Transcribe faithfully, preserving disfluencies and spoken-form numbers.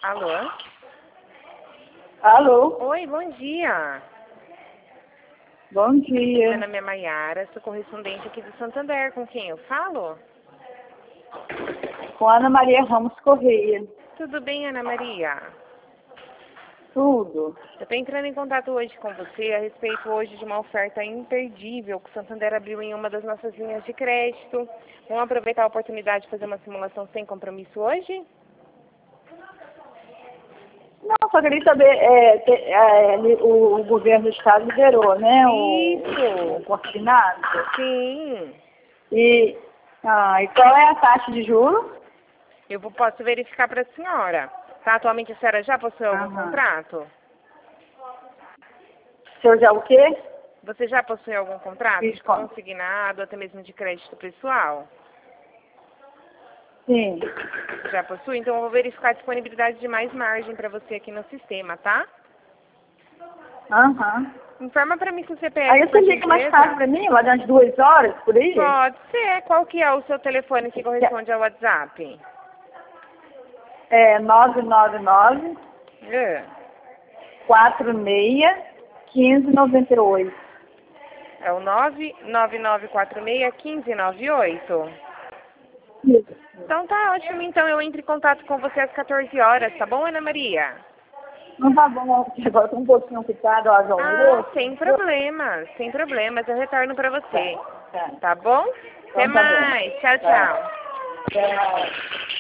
Alô? Alô? Oi, bom dia. Bom Meu dia. nome é Maiara, sou correspondente aqui do Santander. Com quem eu falo? Com Ana Maria Ramos Correia. Tudo bem, Ana Maria? Tudo. Eu estou entrando em contato hoje com você a respeito hoje de uma oferta imperdível que o Santander abriu em uma das nossas linhas de crédito. Vamos aproveitar a oportunidade de fazer uma simulação sem compromisso hoje? Não, só queria saber, é, te- é, li- o, o governo do estado liberou, né, o, Isso! o confinado. Sim! E, ah, e qual é a taxa de juros? Eu vou- posso verificar para a senhora. Tá? Atualmente a senhora já possui algum Aham. contrato? O senhor já o quê? Você já possui algum contrato Fiz de como? consignado, até mesmo de crédito pessoal? Sim. Já possui? Então eu vou verificar a disponibilidade de mais margem para você aqui no sistema, tá? Aham. Informa para mim com o C P Aí F, você por liga mais tarde gentileza. pra mim, lá das duas horas, por aí? Pode ser. Qual que é o seu telefone que corresponde ao WhatsApp? É nove nove nove, É. quatro seis, um cinco nove oito. É o nove nove nove quatro seis um cinco nove oito. Isso. Então tá ótimo. Então eu entro em contato com você às quatorze horas, tá bom, Ana Maria? Não tá bom, agora tô um pouquinho ocupada, ó, João. Ah, sem problemas, sem problemas. Eu retorno para você. Tá. Tá bom? Até Então tá bom. mais. Tchau, Tá. tchau. Tchau.